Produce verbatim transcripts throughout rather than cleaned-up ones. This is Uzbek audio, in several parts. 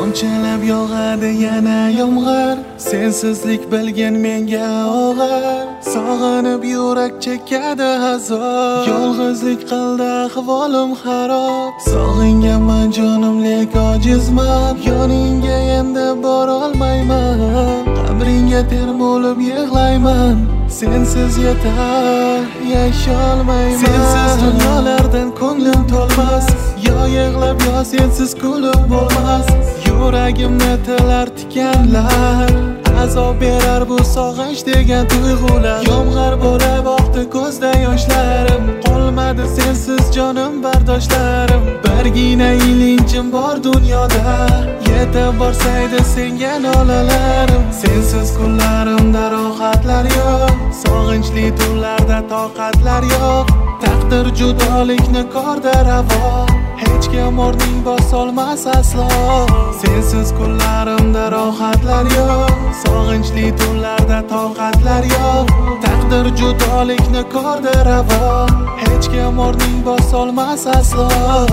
Tomchilab yog'adi yana yomg'ir, sensizlik bilgin menga og'ir. Sog'inib yurak chekadi azob, yolg'izlik qildi ahvolim xarob. Sog'inganman jonim lek ojizman, yoningga endi borolmayman. Qabringga termulib yig'layman, sensiz yetar yasholmayman. Sensiz dunyolardan ko'nglim to'lmas, yo yig'lab yo sensiz kulib bo'lmas. Yuragimni tilar tikanlar, azob berar bu sog'inch degan tuyg'ular. Yomg'ir bo'lib oqdi ko'zda yoshlarim, qolmadi sensiz jonim bardoshlarim. Birgina ilinjim bor dunyoda, yetib borsaydi senga nolalarim. Sensiz kunlarimda rohatlar yo'q, sog'inchli tunlarda toqatlar yo'q. Taqdir judolikni korda ravo, hech kim o'rning bosolmas aslo. Sensiz kunlarimda rohatlar yo'q, sog'inchli tunlarda toqatlar yo'q. Taqdir judolikni korda ravo, hech kim o'rning bosolmas aslo.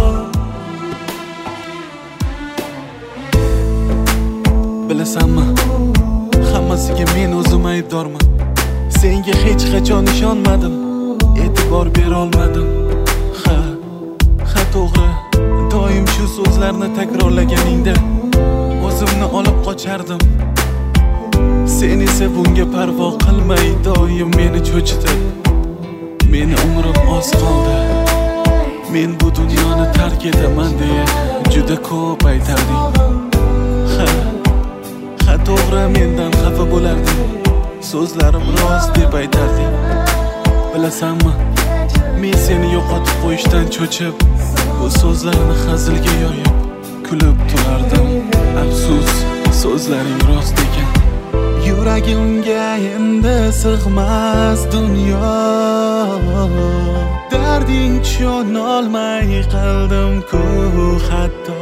Bilasanmi, hammasiga men o'zim aybdorman. Senga hech qachon ishonmadim, e'tibor bera olmadim. Ha, ha to'g'ri, doim shu so'zlarni takrorlaganingda o'zimni olib qochardim. Sen esa bunga parvo qilmay doim meni cho'chitib, meni umrim oz qoldi, men bu dunyoni tark etaman deya juda ko'p aytarding. Ha, ha to'g'ri, mendan xafa bo'larding, so'zlarim rost deb aytarding. Bilasanmi, men seni yo'qotib qo'yishdan cho'chib, bu so'zlarni hazilga yoyib kulib turardim. Afsus, so'zlaring rost ekan. Yuragimga endi sig'mas dunyo, darding tushunolmay qildim-ku hatto.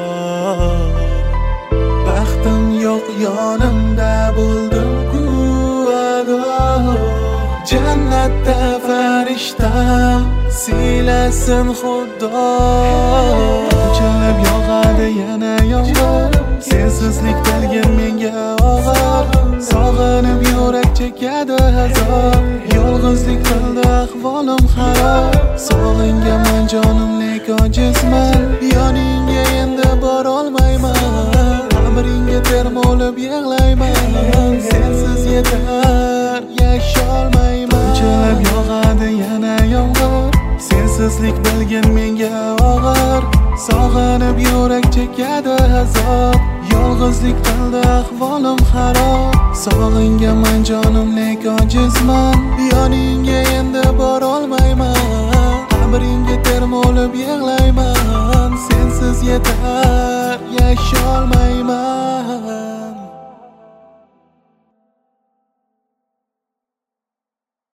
Baxtim yo'q yonimda bo'ldim-ku ado. Jannatda farishtam siylasin Xudo. Tomchilab yog'adi yana yomg'ir, sensizlik bilgin menga og'ir. Sog'inib yurak chekadi azob, yolg'izlik qildi ahvolim xarob. Sog'inganman jonim lek ojizman, yoningga endi borolmayman. Qabringga termulib yig'layman, sensiz yetar yasholmayman. Tomchilab yog'adi yana yomg'ir, sensizlik bilgin menga og'ir. Sog'inib yurak chekadi azob, yolg'izlik qildi ahvolim xarob. Sog'inganman jonim lek ojizman, yoningga endi borolmayman. Qabringga termulib yig'layman, sensiz yetar yasholmayman.